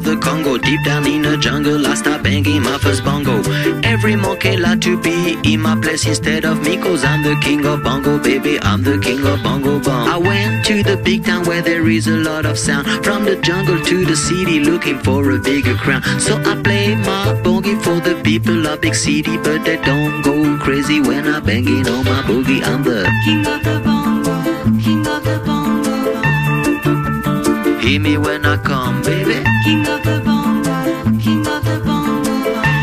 of the Congo. Deep down in the jungle, I start banging my first bongo. Every monkey like to be in my place instead of me, cause I'm the king of bongo, baby, I'm the king of bongo bong. I went to the big town where there is a lot of sound, from the jungle to the city looking for a bigger crown. So I play my boogie for the people of big city, but they don't go crazy when I'm banging on my boogie. I'm the king of the bongo, king of the bongo bong. Hear me when I come, baby, king of the bongo, king of the bongo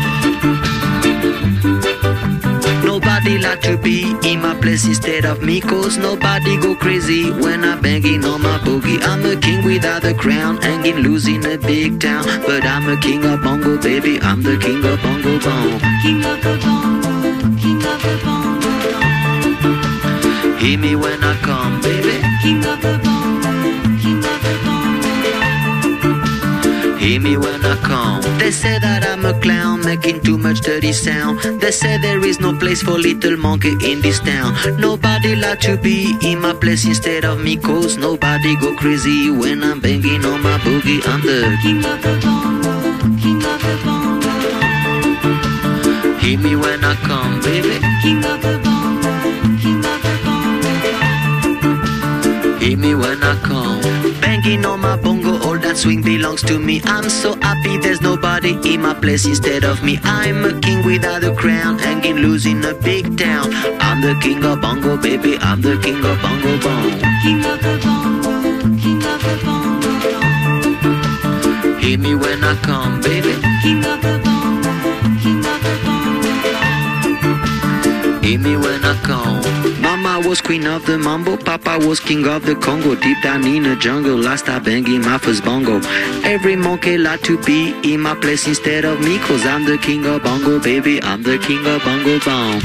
bong. Nobody like to be in my place instead of me, cause nobody go crazy when I'm banging on my boogie. I'm a king without a crown, hanging loose in a big town, but I'm a king of bongo, baby, I'm the king of bongo bong. King of the bongo, king of the bongo bong. Hear me when I come, baby, king of the bongo, king of the bongo bong. Hear me when I come. They say that I'm a clown, making too much dirty sound. They say there is no place for little monkey in this town. Nobody like to be in my place instead of me, cause nobody go crazy when I'm banging on my boogie. I'm the king of the bongo, king of the bongo bong. Hear me when I come, baby, king of the bongo, king of the bongo bong. Hear me when I come. Banging on my bongo, all that swing belongs to me. I'm so happy there's nobody in my place instead of me. I'm a king without a crown, hanging loose in a big town. I'm the king of bongo, baby, I'm the king of bongo bong. King of the bongo, king of the bongo bong. Hear me when I come, baby, king of the bongo, king of the bongo bong. Hear me when I come. Mama was queen of the mambo, Papa was king of the Congo. Deep down in the jungle, I start banging my first bongo. Every monkey like to be in my place instead of me, cause I'm the king of bongo, baby, I'm the king of bongo bong.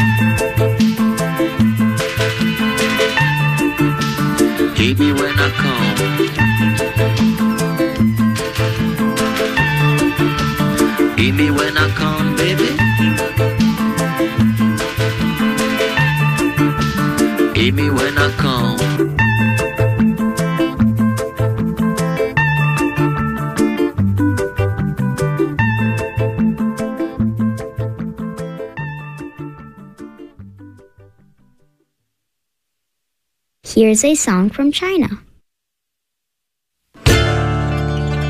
Hear me when I come. Hear me when I come, baby. Hear me when I come. Here's a song from China.